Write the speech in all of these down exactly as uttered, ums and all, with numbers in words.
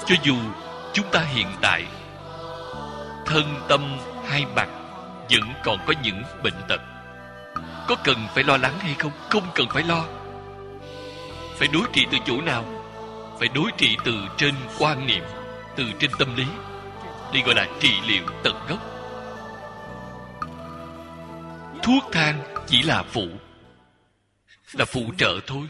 Cho dù chúng ta hiện tại thân tâm hai mặt vẫn còn có những bệnh tật, có cần phải lo lắng hay không? Không cần phải lo. Phải đối trị từ chỗ nào? Phải đối trị từ trên quan niệm, từ trên tâm lý. Đây gọi là trị liệu tận gốc. Thuốc thang chỉ là phụ, là phụ trợ thôi.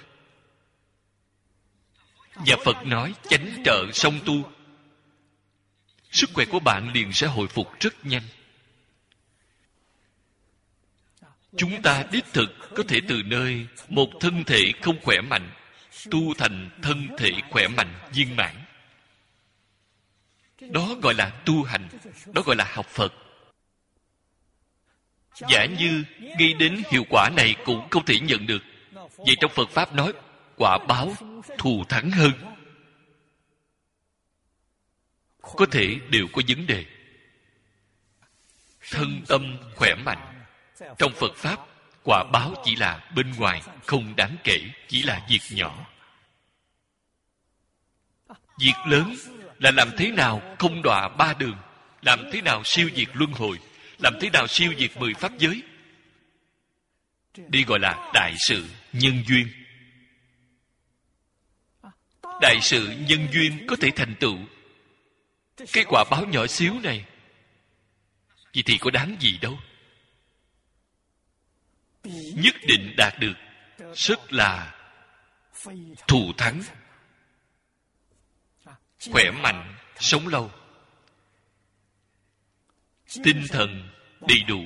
Và Phật nói chánh trợ song tu, sức khỏe của bạn liền sẽ hồi phục rất nhanh. Chúng ta đích thực có thể từ nơi một thân thể không khỏe mạnh tu thành thân thể khỏe mạnh viên mãn. Đó gọi là tu hành, đó gọi là học Phật. Giả như gây đến hiệu quả này cũng không thể nhận được, vậy trong Phật Pháp nói quả báo thù thắng hơn, có thể đều có vấn đề. Thân tâm khỏe mạnh, trong Phật Pháp quả báo chỉ là bên ngoài, không đáng kể, chỉ là việc nhỏ. Việc lớn là làm thế nào không đọa ba đường, làm thế nào siêu diệt luân hồi, làm thế nào siêu diệt mười pháp giới. Đây gọi là đại sự nhân duyên. Đại sự nhân duyên có thể thành tựu, cái quả báo nhỏ xíu này vậy thì có đáng gì đâu. Nhất định đạt được rất là thù thắng, khỏe mạnh, sống lâu, tinh thần đầy đủ,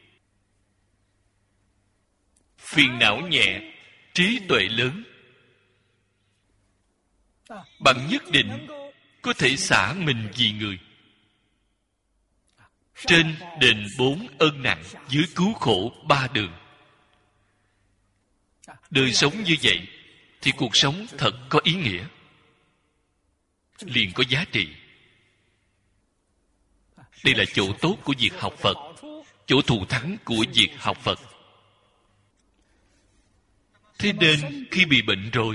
phiền não nhẹ, trí tuệ lớn. Bạn nhất định có thể xả mình vì người. Trên đền bốn ân nặng, dưới cứu khổ ba đường. Đời sống như vậy thì cuộc sống thật có ý nghĩa, liền có giá trị. Đây là chỗ tốt của việc học Phật, chỗ thù thắng của việc học Phật. Thế nên khi bị bệnh rồi,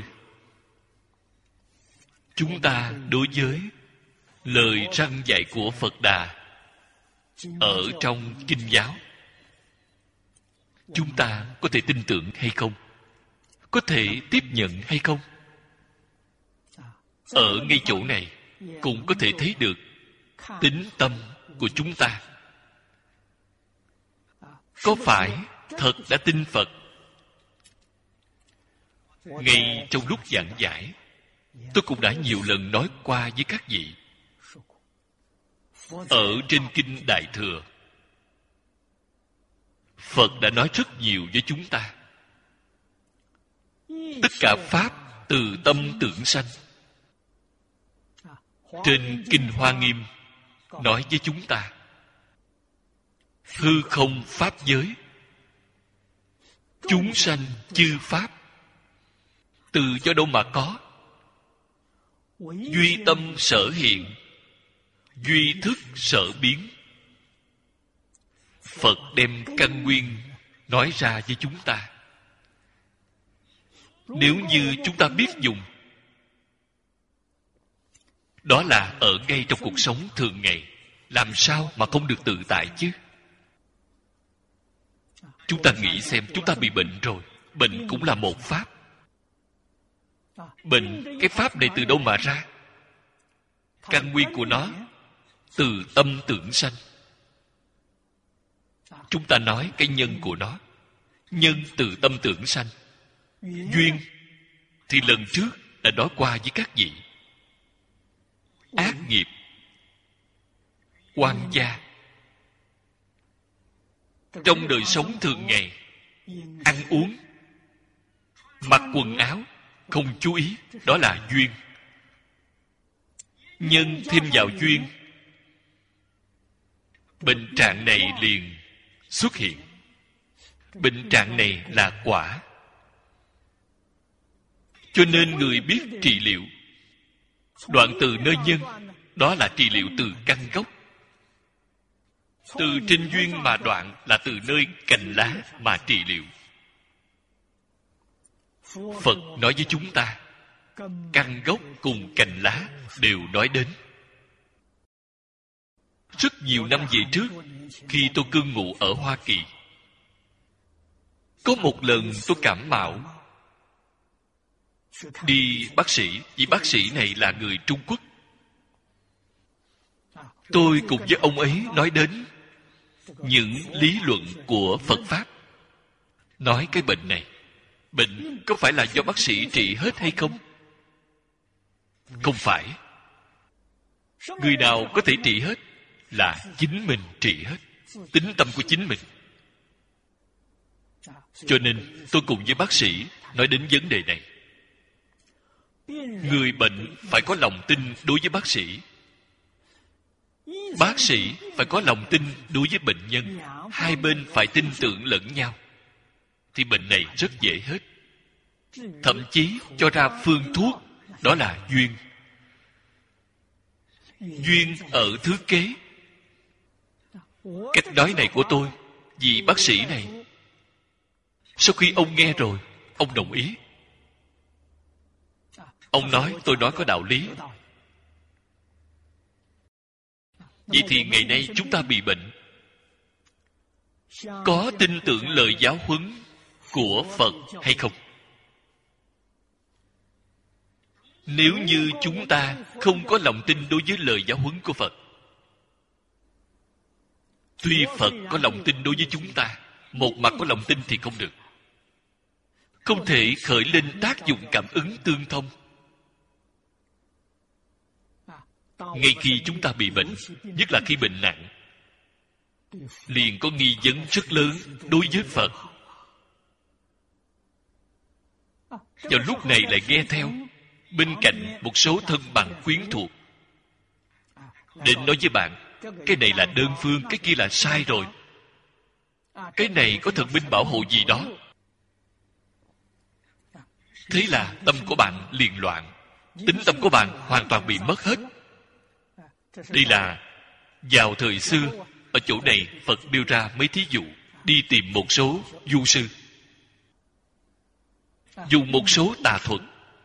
chúng ta đối với lời răn dạy của Phật Đà ở trong kinh giáo, chúng ta có thể tin tưởng hay không? Có thể tiếp nhận hay không? Ở ngay chỗ này cũng có thể thấy được tín tâm của chúng ta. Có phải thật đã tin Phật? Ngay trong lúc giảng giải, tôi cũng đã nhiều lần nói qua với các vị. Ở trên kinh Đại Thừa, Phật đã nói rất nhiều với chúng ta. Tất cả Pháp từ tâm tưởng sanh. Trên kinh Hoa Nghiêm nói với chúng ta, hư không Pháp giới, chúng sanh chư Pháp, từ do đâu mà có? Duy tâm sở hiện, duy thức sở biến. Phật đem căn nguyên nói ra với chúng ta. Nếu như chúng ta biết dùng, đó là ở ngay trong cuộc sống thường ngày, làm sao mà không được tự tại chứ? Chúng ta nghĩ xem, chúng ta bị bệnh rồi, bệnh cũng là một pháp. Bệnh, cái pháp này từ đâu mà ra? Căn nguyên của nó từ tâm tưởng sanh. Chúng ta nói cái nhân của nó, nhân từ tâm tưởng sanh. Duyên thì lần trước đã nói qua với các vị. Ác nghiệp, oan gia. Trong đời sống thường ngày, ăn uống, mặc quần áo không chú ý, đó là duyên. Nhân thêm vào duyên, bệnh trạng này liền xuất hiện. Bệnh trạng này là quả. Cho nên người biết trị liệu, đoạn từ nơi nhân, đó là trị liệu từ căn gốc. Từ trên duyên mà đoạn là từ nơi cành lá mà trị liệu. Phật nói với chúng ta, căn gốc cùng cành lá đều nói đến. Rất nhiều năm về trước, khi tôi cư ngụ ở Hoa Kỳ, có một lần tôi cảm mạo, đi bác sĩ, vì bác sĩ này là người Trung Quốc. Tôi cùng với ông ấy nói đến những lý luận của Phật Pháp. Nói cái bệnh này, bệnh có phải là do bác sĩ trị hết hay không? Không phải. Người nào có thể trị hết? Là chính mình trị hết. Tính tâm của chính mình. Cho nên tôi cùng với bác sĩ nói đến vấn đề này. Người bệnh phải có lòng tin đối với bác sĩ. Bác sĩ phải có lòng tin đối với bệnh nhân. Hai bên phải tin tưởng lẫn nhau, thì bệnh này rất dễ hết. Thậm chí cho ra phương thuốc, đó là duyên. Duyên ở thứ kế. Cách nói này của tôi, vị bác sĩ này, sau khi ông nghe rồi, ông đồng ý. Ông nói tôi nói có đạo lý. Vậy thì ngày nay chúng ta bị bệnh, có tin tưởng lời giáo huấn của Phật hay không? Nếu như chúng ta không có lòng tin đối với lời giáo huấn của Phật, tuy Phật có lòng tin đối với chúng ta, một mặt có lòng tin thì không được. Không thể khởi lên tác dụng cảm ứng tương thông. Ngay khi chúng ta bị bệnh, nhất là khi bệnh nặng, liền có nghi vấn rất lớn đối với Phật. Vào lúc này lại nghe theo bên cạnh một số thân bằng quyến thuộc đến nói với bạn, cái này là đơn phương, cái kia là sai rồi, cái này có thần binh bảo hộ gì đó. Thế là tâm của bạn liền loạn, tính tâm của bạn hoàn toàn bị mất hết. Đây là vào thời xưa, ở chỗ này Phật đưa ra mấy thí dụ. Đi tìm một số du sư, dùng một số tà thuật,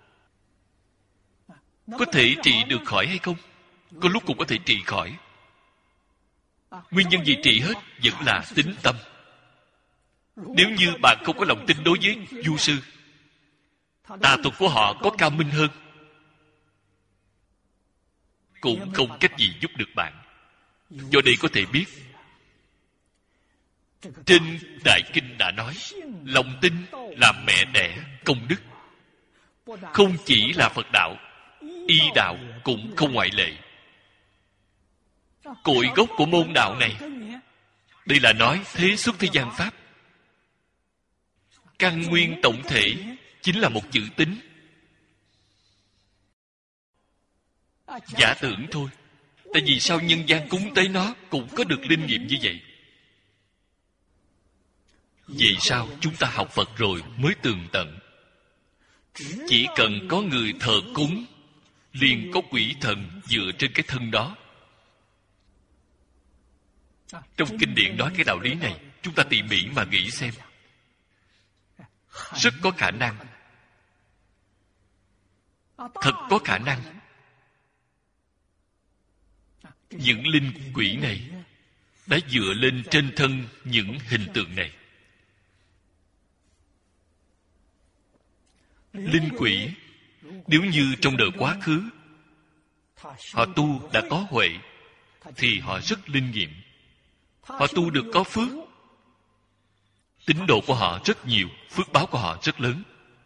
có thể trị được khỏi hay không? Có lúc cũng có thể trị khỏi. Nguyên nhân gì trị hết? Vẫn là tín tâm. Nếu như bạn không có lòng tin đối với du sư, tà thuật của họ có cao minh hơn, cũng không cách gì giúp được bạn. Do đây có thể biết, trên Đại Kinh đã nói, lòng tin là mẹ đẻ công đức. Không chỉ là Phật đạo, y đạo cũng không ngoại lệ. Cội gốc của môn đạo này, đây là nói thế xuất thế gian pháp. Căn nguyên tổng thể chính là một chữ tín. Giả tưởng thôi. Tại vì sao nhân gian cúng tế nó cũng có được linh nghiệm như vậy? Vì sao chúng ta học Phật rồi mới tường tận? Chỉ cần có người thờ cúng, liền có quỷ thần dựa trên cái thân đó. Trong kinh điển nói cái đạo lý này, chúng ta tỉ mỉ mà nghĩ xem. Rất có khả năng, thật có khả năng, những linh quỷ này đã dựa lên trên thân những hình tượng này. Linh quỷ, nếu như trong đời quá khứ họ tu đã có huệ, thì họ rất linh nghiệm. Họ tu được có phước, tín độ của họ rất nhiều, phước báo của họ rất lớn.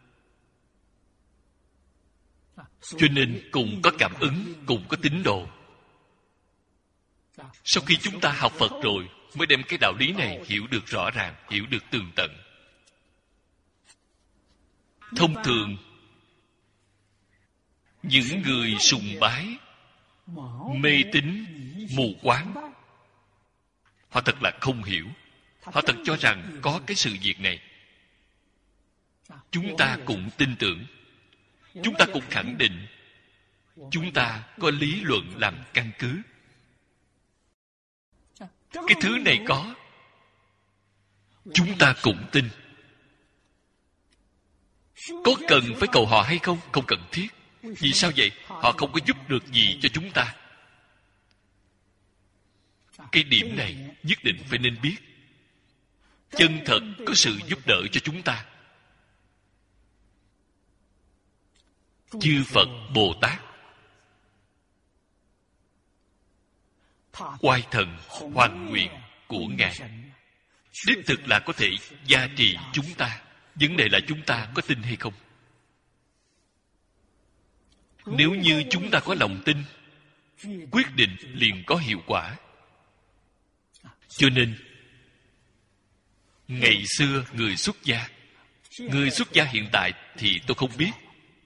Cho nên cùng có cảm ứng, cùng có tín độ. Sau khi chúng ta học Phật rồi, mới đem cái đạo lý này hiểu được rõ ràng, hiểu được tường tận. Thông thường, những người sùng bái, mê tín, mù quáng, họ thật là không hiểu. Họ thật cho rằng có cái sự việc này. Chúng ta cũng tin tưởng, chúng ta cũng khẳng định, chúng ta có lý luận làm căn cứ. Cái thứ này có, chúng ta cũng tin. Có cần phải cầu họ hay không? Không cần thiết. Vì sao vậy? Họ không có giúp được gì cho chúng ta. Cái điểm này nhất định phải nên biết. Chân thật có sự giúp đỡ cho chúng ta. Chư Phật Bồ Tát, oai thần hoàn nguyện của Ngài đích thực là có thể gia trì chúng ta. Vấn đề là chúng ta có tin hay không. Nếu như chúng ta có lòng tin, quyết định liền có hiệu quả. Cho nên ngày xưa người xuất gia, người xuất gia hiện tại thì tôi không biết.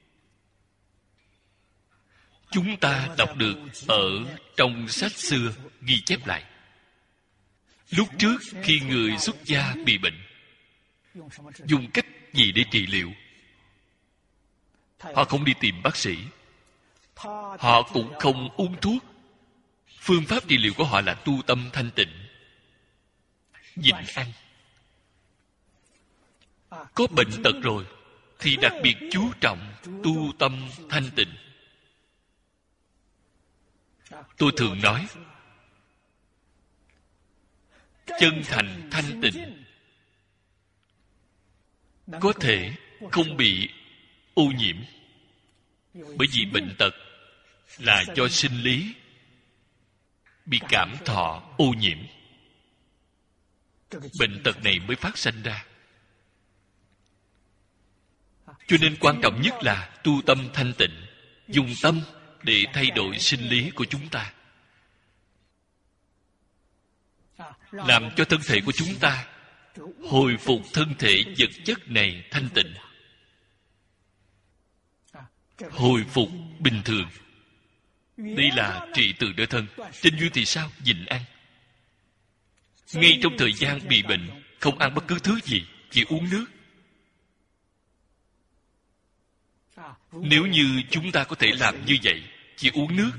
Chúng ta đọc được ở trong sách xưa ghi chép lại, lúc trước khi người xuất gia bị bệnh, dùng cách gì để trị liệu? Họ không đi tìm bác sĩ, họ cũng không uống thuốc. Phương pháp trị liệu của họ là tu tâm thanh tịnh, nhịn ăn. Có bệnh tật rồi thì đặc biệt chú trọng tu tâm thanh tịnh. Tôi thường nói, chân thành thanh tịnh có thể không bị ô nhiễm. Bởi vì bệnh tật là do sinh lý bị cảm thọ ô nhiễm, bệnh tật này mới phát sinh ra. Cho nên quan trọng nhất là tu tâm thanh tịnh, dùng tâm để thay đổi sinh lý của chúng ta, làm cho thân thể của chúng ta hồi phục thân thể vật chất này thanh tịnh, hồi phục bình thường. Đây là trị từ đỡ thân. Trên dưới thì sao? Nhịn ăn. Ngay trong thời gian bị bệnh, không ăn bất cứ thứ gì, chỉ uống nước. Nếu như chúng ta có thể làm như vậy, chỉ uống nước,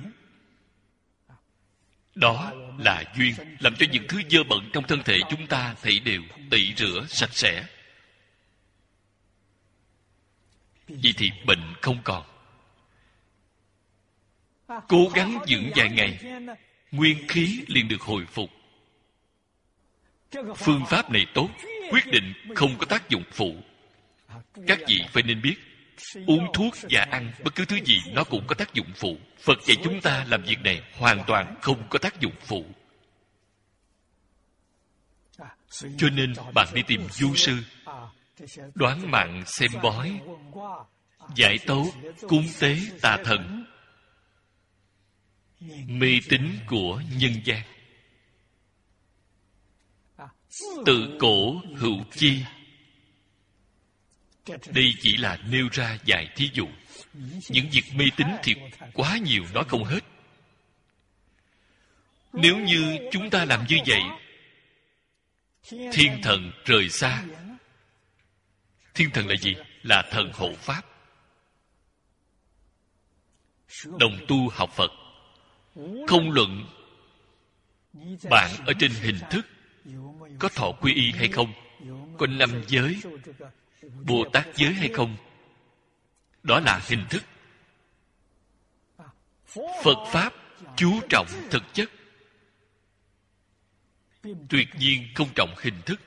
đó là duyên, làm cho những thứ dơ bẩn trong thân thể chúng ta thảy đều tẩy rửa sạch sẽ. Vậy thì bệnh không còn. Cố gắng dưỡng vài ngày, nguyên khí liền được hồi phục. Phương pháp này tốt, quyết định không có tác dụng phụ. Các vị phải nên biết, uống thuốc và ăn bất cứ thứ gì nó cũng có tác dụng phụ. Phật dạy chúng ta làm việc này hoàn toàn không có tác dụng phụ. Cho nên bạn đi tìm du sư, đoán mạng xem bói, giải tấu, cúng tế tà thần, mê tín của nhân gian. Tự cổ hữu chi. Đây chỉ là nêu ra vài thí dụ. Những việc mê tín thì quá nhiều, nói không hết. Nếu như chúng ta làm như vậy, thiên thần rời xa. Thiên thần là gì? Là thần hộ pháp. Đồng tu học Phật, không luận bạn ở trên hình thức có thọ quy y hay không, có năm giới Bồ Tát giới hay không, đó là hình thức. Phật Pháp chú trọng thực chất, tuyệt nhiên không trọng hình thức.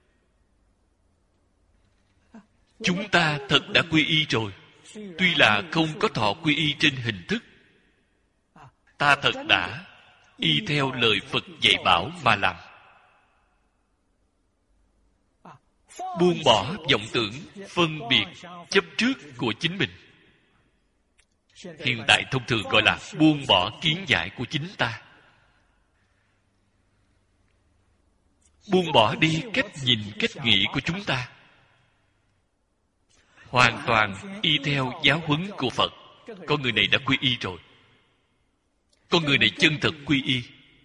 Chúng ta thật đã quy y rồi, tuy là không có thọ quy y trên hình thức, ta thật đã y theo lời Phật dạy bảo mà làm. Buông bỏ vọng tưởng, phân biệt, chấp trước của chính mình. Hiện tại thông thường gọi là buông bỏ kiến giải của chính ta. Buông bỏ đi cách nhìn, cách nghĩ của chúng ta. Hoàn toàn y theo giáo huấn của Phật. Con người này đã quy y rồi. Con người này chân thật quy y.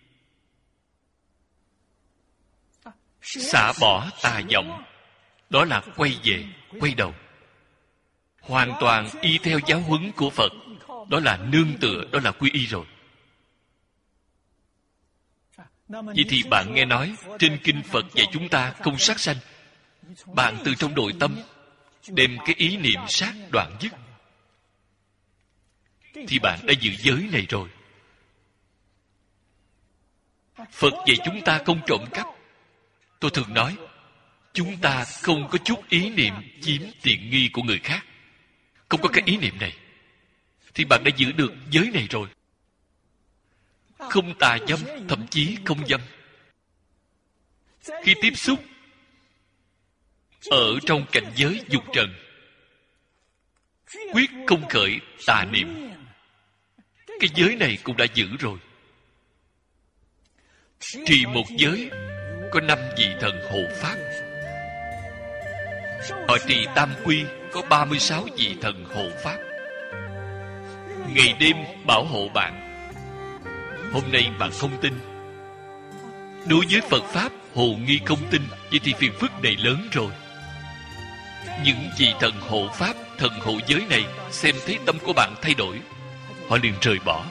Xả bỏ tà vọng, đó là quay về, quay đầu. Hoàn toàn y theo giáo huấn của Phật, đó là nương tựa, đó là quy y rồi. Vậy thì bạn nghe nói trên kinh Phật dạy chúng ta không sát sanh. Bạn từ trong nội tâm đem cái ý niệm sát đoạn dứt. thì bạn đã giữ giới này rồi. Phật dạy chúng ta không trộm cắp. Tôi thường nói, chúng ta không có chút ý niệm chiếm tiện nghi của người khác. Không có cái ý niệm này, thì bạn đã giữ được giới này rồi. Không tà dâm, thậm chí không dâm. Khi tiếp xúc ở trong cảnh giới dục trần, quyết không khởi tà niệm. Cái giới này cũng đã giữ rồi. Trì một giới có năm vị thần hộ pháp. Họ trì tam quy có ba mươi sáu vị thần hộ pháp, ngày đêm bảo hộ bạn. Hôm nay bạn không tin, đối với Phật Pháp hồ nghi không tin, vậy thì phiền phức này lớn rồi. Những vị thần hộ Pháp, thần hộ giới này xem thấy tâm của bạn thay đổi, họ liền rời bỏ.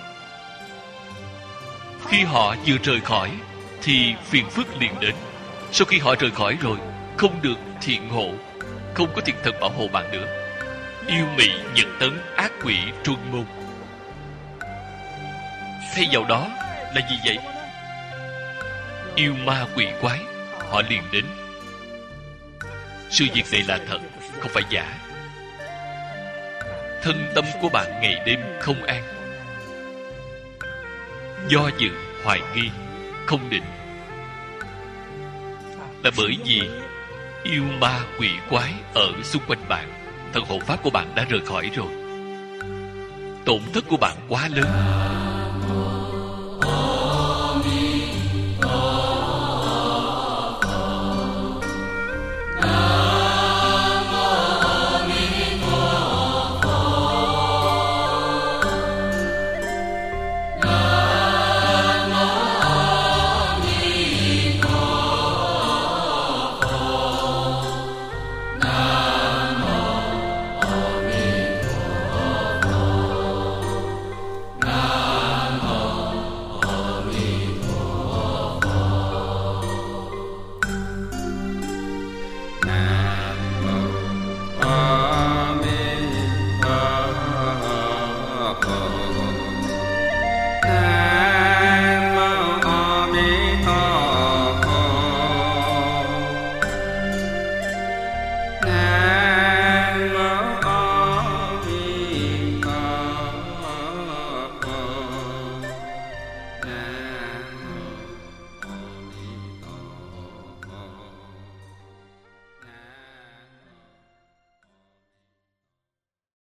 Khi họ vừa rời khỏi thì phiền phức liền đến. Sau khi họ rời khỏi rồi, không được thiện hộ, không có thiện thần bảo hộ bạn nữa. Yêu mị, nhật tấn, ác quỷ, truân môn. Thay vào đó là gì vậy? Yêu ma quỷ quái, họ liền đến. Sự việc này là thật, không phải giả. Thân tâm của bạn ngày đêm không an, do dự, hoài nghi, không định, là bởi vì yêu ma quỷ quái ở xung quanh bạn. Thần hộ pháp của bạn đã rời khỏi rồi. Tổn thất của bạn quá lớn.